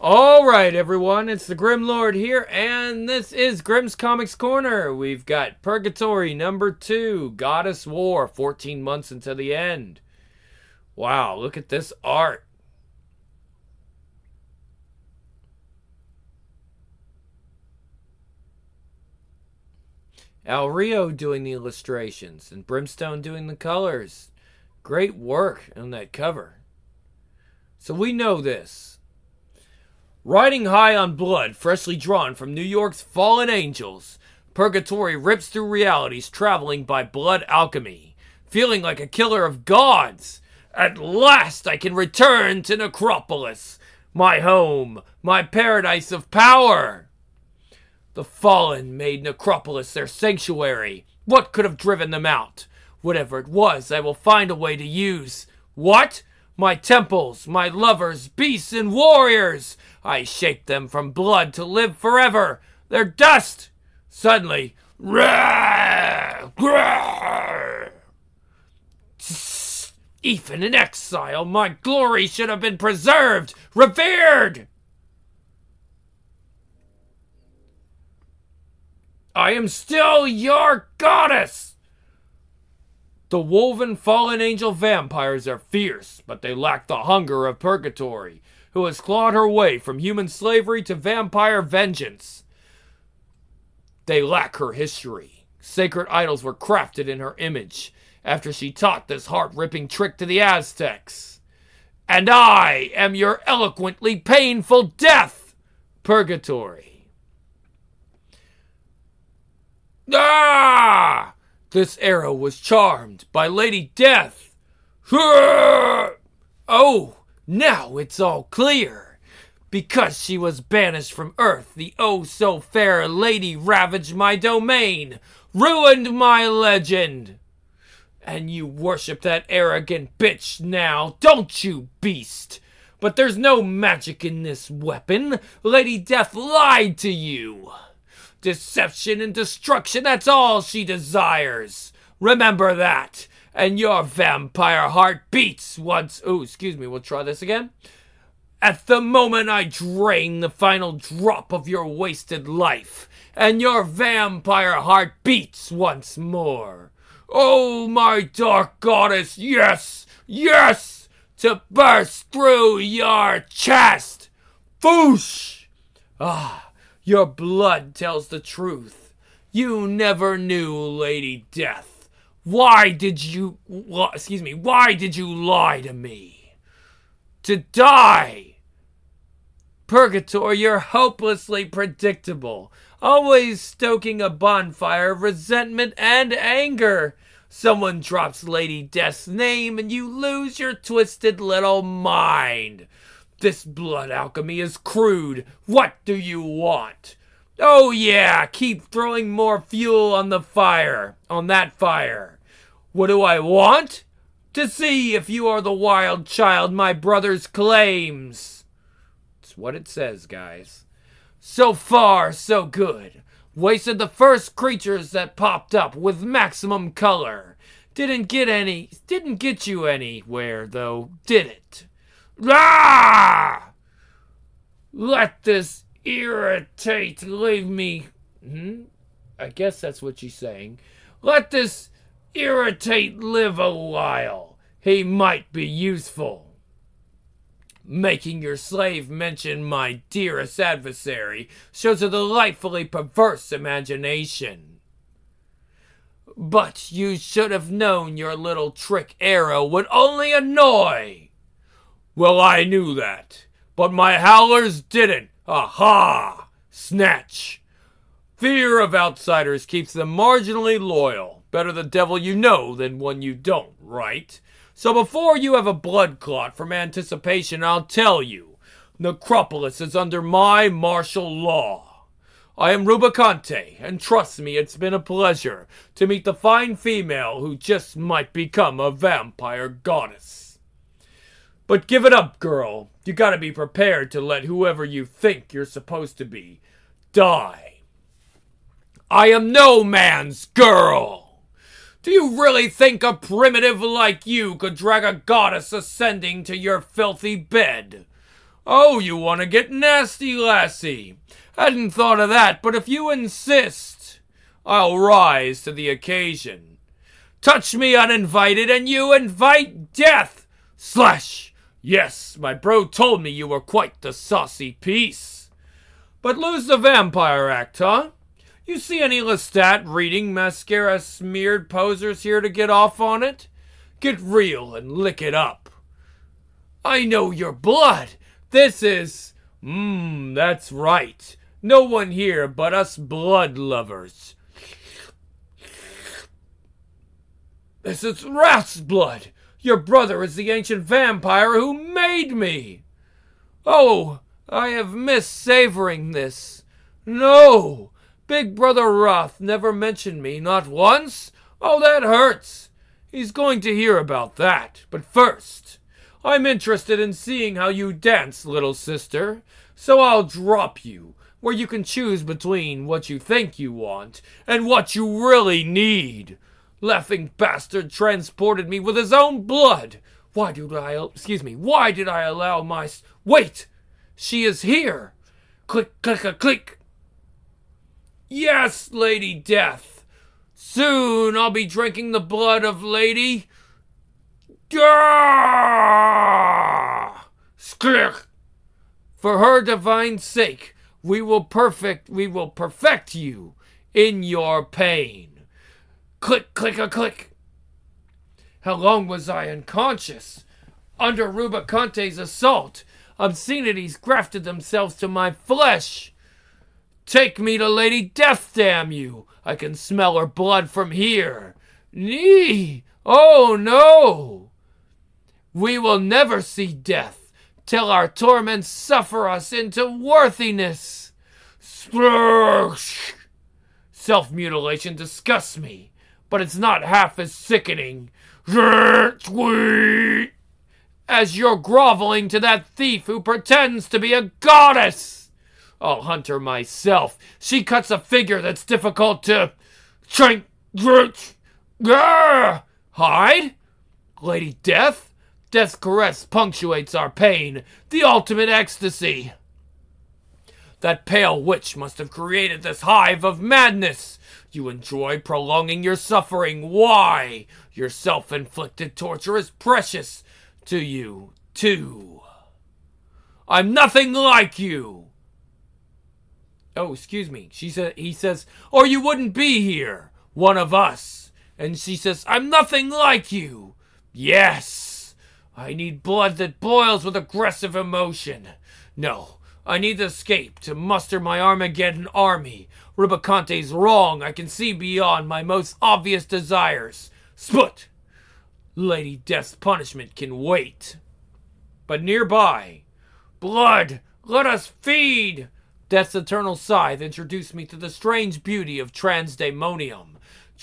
All right, everyone, it's the Grim Lord here, and this is Grimm's Comics Corner. We've got Purgatory number 2, Goddess War, 14 months until the end. Wow, look at this art. Al Rio doing the illustrations, and Brimstone doing the colors. Great work on that cover. So we know this. Riding high on blood freshly drawn from New York's fallen angels, Purgatory rips through realities traveling by blood alchemy. Feeling like a killer of gods, at last I can return to Necropolis, my home, my paradise of power. The fallen made Necropolis their sanctuary. What could have driven them out? Whatever it was, I will find a way to use. What? My temples, my lovers, beasts, and warriors. I shaped them from blood to live forever. They're dust. Suddenly, even in exile, my glory should have been preserved, revered. I am still your goddess. The woven fallen angel vampires are fierce, but they lack the hunger of Purgatory, who has clawed her way from human slavery to vampire vengeance. They lack her history. Sacred idols were crafted in her image after she taught this heart-ripping trick to the Aztecs. And I am your eloquently painful death, Purgatory. Ah! This arrow was charmed by Lady Death. Oh, now it's all clear. Because she was banished from Earth, the oh-so-fair lady ravaged my domain, ruined my legend. And you worship that arrogant bitch now, don't you, beast? But there's no magic in this weapon. Lady Death lied to you. Deception and destruction, that's all she desires. Remember that. And your vampire heart beats once... we'll try this again. At the moment I drain the final drop of your wasted life, and your vampire heart beats once more. Oh, my dark goddess, yes, yes, to burst through your chest. Foosh! Your blood tells the truth. You never knew Lady Death. Why did you lie to me? To die! Purgatory, you're hopelessly predictable. Always stoking a bonfire of resentment and anger. Someone drops Lady Death's name and you lose your twisted little mind. This blood alchemy is crude. What do you want? Oh yeah, keep throwing more fuel on that fire. What do I want? To see if you are the wild child my brother's claims. It's what it says, guys. So far, so good. Wasted the first creatures that popped up with maximum color. Didn't get you anywhere, though, did it? Ah! Let this irritate leave me... I guess that's what she's saying. Let this irritate live a while. He might be useful. Making your slave mention my dearest adversary shows a delightfully perverse imagination. But you should have known your little trick arrow would only annoy. Well, I knew that, but my howlers didn't. Aha! Snatch. Fear of outsiders keeps them marginally loyal. Better the devil you know than one you don't, right? So before you have a blood clot from anticipation, I'll tell you, Necropolis is under my martial law. I am Rubicante, and trust me, it's been a pleasure to meet the fine female who just might become a vampire goddess. But give it up, girl. You gotta be prepared to let whoever you think you're supposed to be die. I am no man's girl. Do you really think a primitive like you could drag a goddess ascending to your filthy bed? Oh, you want to get nasty, lassie. Hadn't thought of that, but if you insist, I'll rise to the occasion. Touch me uninvited, and you invite death. Slash! Yes, my bro told me you were quite the saucy piece. But lose the vampire act, huh? You see any Lestat reading mascara smeared posers here to get off on it? Get real and lick it up. I know your blood. This is... that's right. No one here but us blood lovers. This is Wrath's blood. Your brother is the ancient vampire who made me. Oh, I have missed savoring this. No, Big Brother Wrath never mentioned me, not once. Oh, that hurts. He's going to hear about that. But first, I'm interested in seeing how you dance, little sister. So I'll drop you, where you can choose between what you think you want and what you really need. Laughing bastard transported me with his own blood. Why did I allow my... Wait! She is here! Click, click, a click! Yes, Lady Death! Soon I'll be drinking the blood of Lady... Skirk! For her divine sake, we will perfect you in your pain. Click, click, a click. How long was I unconscious? Under Rubaconte's assault, obscenities grafted themselves to my flesh. Take me to Lady Death, damn you. I can smell her blood from here. Nee! Oh, no! We will never see death till our torments suffer us into worthiness. Self-mutilation disgusts me, but it's not half as sickening as you're groveling to that thief who pretends to be a goddess. I'll hunt her myself. She cuts a figure that's difficult to... Hide? Lady Death? Death's caress punctuates our pain, the ultimate ecstasy. That pale witch must have created this hive of madness. You enjoy prolonging your suffering. Why? Your self-inflicted torture is precious to you, too. I'm nothing like you. Oh, excuse me. He says, or you wouldn't be here. One of us. And she says, I'm nothing like you. Yes. I need blood that boils with aggressive emotion. No. I need to escape to muster my Armageddon army. Rubaconte's wrong. I can see beyond my most obvious desires. Sput! Lady Death's punishment can wait. But nearby, blood, let us feed! Death's eternal scythe introduced me to the strange beauty of transdaemonium.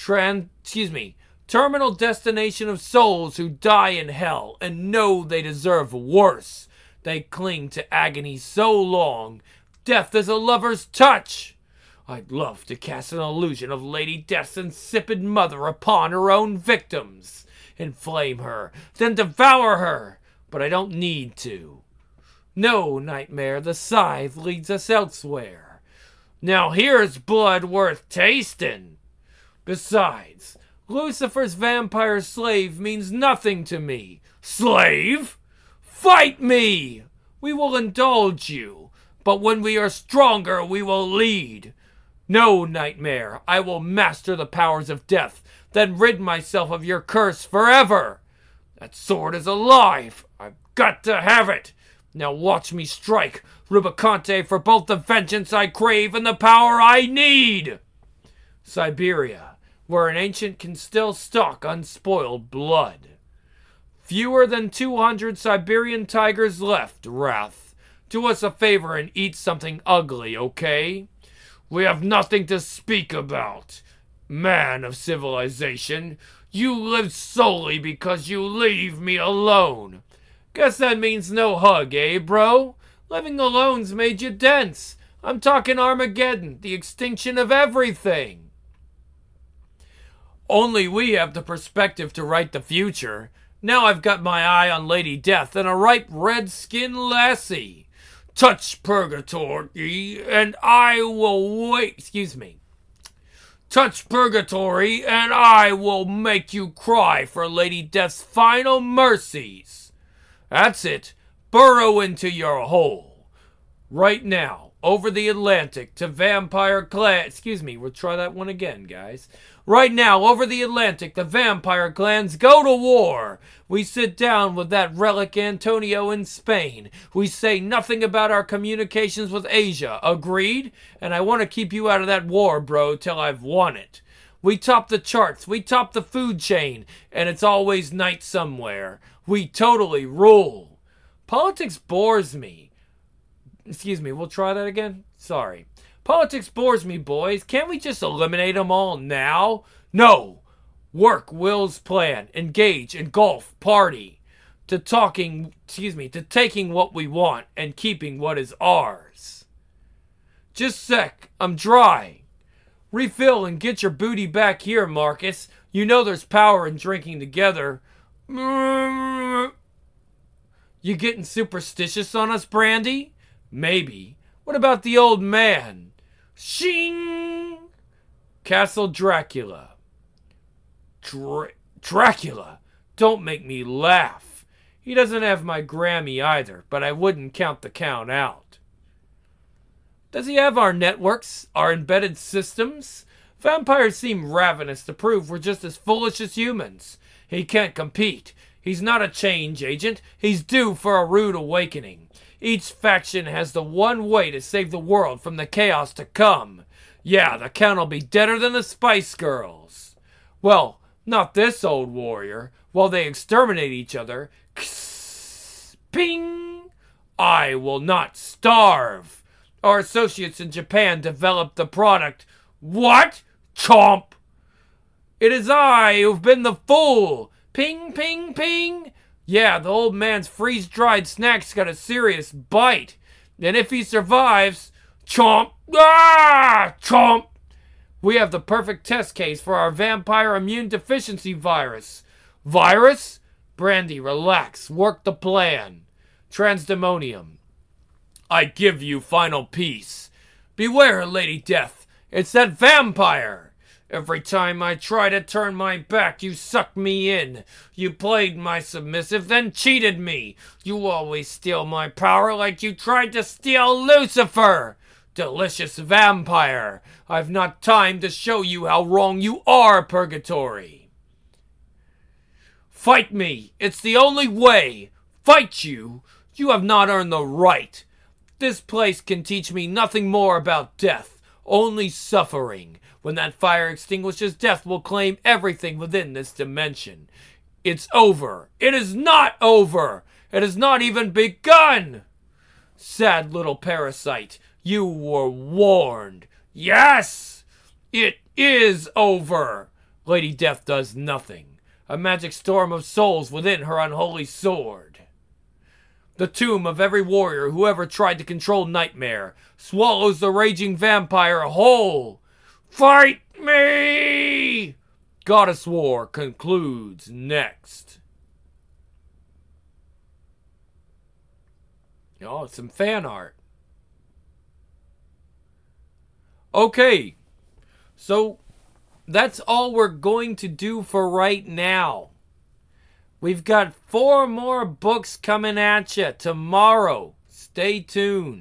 Terminal destination of souls who die in hell and know they deserve worse. They cling to agony so long. Death is a lover's touch. I'd love to cast an illusion of Lady Death's insipid mother upon her own victims. Inflame her, then devour her. But I don't need to. No, Nightmare, the scythe leads us elsewhere. Now here's blood worth tasting. Besides, Lucifer's vampire slave means nothing to me. Slave? Fight me! We will indulge you, but when we are stronger, we will lead. No, Nightmare, I will master the powers of death, then rid myself of your curse forever. That sword is alive. I've got to have it. Now watch me strike Rubaconte for both the vengeance I crave and the power I need. Siberia, where an ancient can still stalk unspoiled blood. Fewer than 200 Siberian tigers left, Wrath. Do us a favor and eat something ugly, okay? We have nothing to speak about. Man of civilization, you live solely because you leave me alone. Guess that means no hug, eh, bro? Living alone's made you dense. I'm talking Armageddon, the extinction of everything. Only we have the perspective to write the future. Now I've got my eye on Lady Death and a ripe red-skinned lassie. Touch purgatory, and I will wait. Excuse me. Touch purgatory, and I will make you cry for Lady Death's final mercies. That's it. Burrow into your hole. Right now, over the Atlantic to vampire clan. Excuse me, we'll try that one again, guys. Right now, over the Atlantic, the vampire clans go to war. We sit down with that relic Antonio in Spain. We say nothing about our communications with Asia. Agreed? And I want to keep you out of that war, bro, till I've won it. We top the charts. We top the food chain. And it's always night somewhere. We totally rule. Politics bores me. Excuse me, we'll try that again? Sorry. Politics bores me, boys. Can't we just eliminate them all now? No. Work Will's plan. Engage, engulf, party. To taking what we want and keeping what is ours. Just sec. I'm dry. Refill and get your booty back here, Marcus. You know there's power in drinking together. You getting superstitious on us, Brandy? Maybe. What about the old man? Shing! Castle Dracula. Dracula? Don't make me laugh. He doesn't have my Grammy either, but I wouldn't count the count out. Does he have our networks? Our embedded systems? Vampires seem ravenous to prove we're just as foolish as humans. He can't compete. He's not a change agent. He's due for a rude awakening. Each faction has the one way to save the world from the chaos to come. Yeah, the count'll be deader than the Spice Girls. Well, not this old warrior. While they exterminate each other, ping! I will not starve. Our associates in Japan developed the product. What? Chomp! It is I who've been the fool. Ping, ping, ping. Yeah, the old man's freeze-dried snacks got a serious bite. And if he survives, chomp, chomp. We have the perfect test case for our vampire immune deficiency virus. Virus? Brandy, relax. Work the plan. Transdemonium. I give you final peace. Beware, Lady Death. It's that vampire. Every time I try to turn my back, you suck me in. You played my submissive, then cheated me. You always steal my power like you tried to steal Lucifer. Delicious vampire. I've not time to show you how wrong you are, Purgatory. Fight me. It's the only way. Fight you. You have not earned the right. This place can teach me nothing more about death, only suffering. When that fire extinguishes, death will claim everything within this dimension. It's over. It is not over. It has not even begun. Sad little parasite, you were warned. Yes, it is over. Lady Death does nothing. A magic storm of souls within her unholy sword. The tomb of every warrior who ever tried to control Nightmare swallows the raging vampire whole. Fight me! Goddess War concludes next. Oh, some fan art. Okay, so that's all we're going to do for right now. We've got 4 more books coming at you tomorrow. Stay tuned.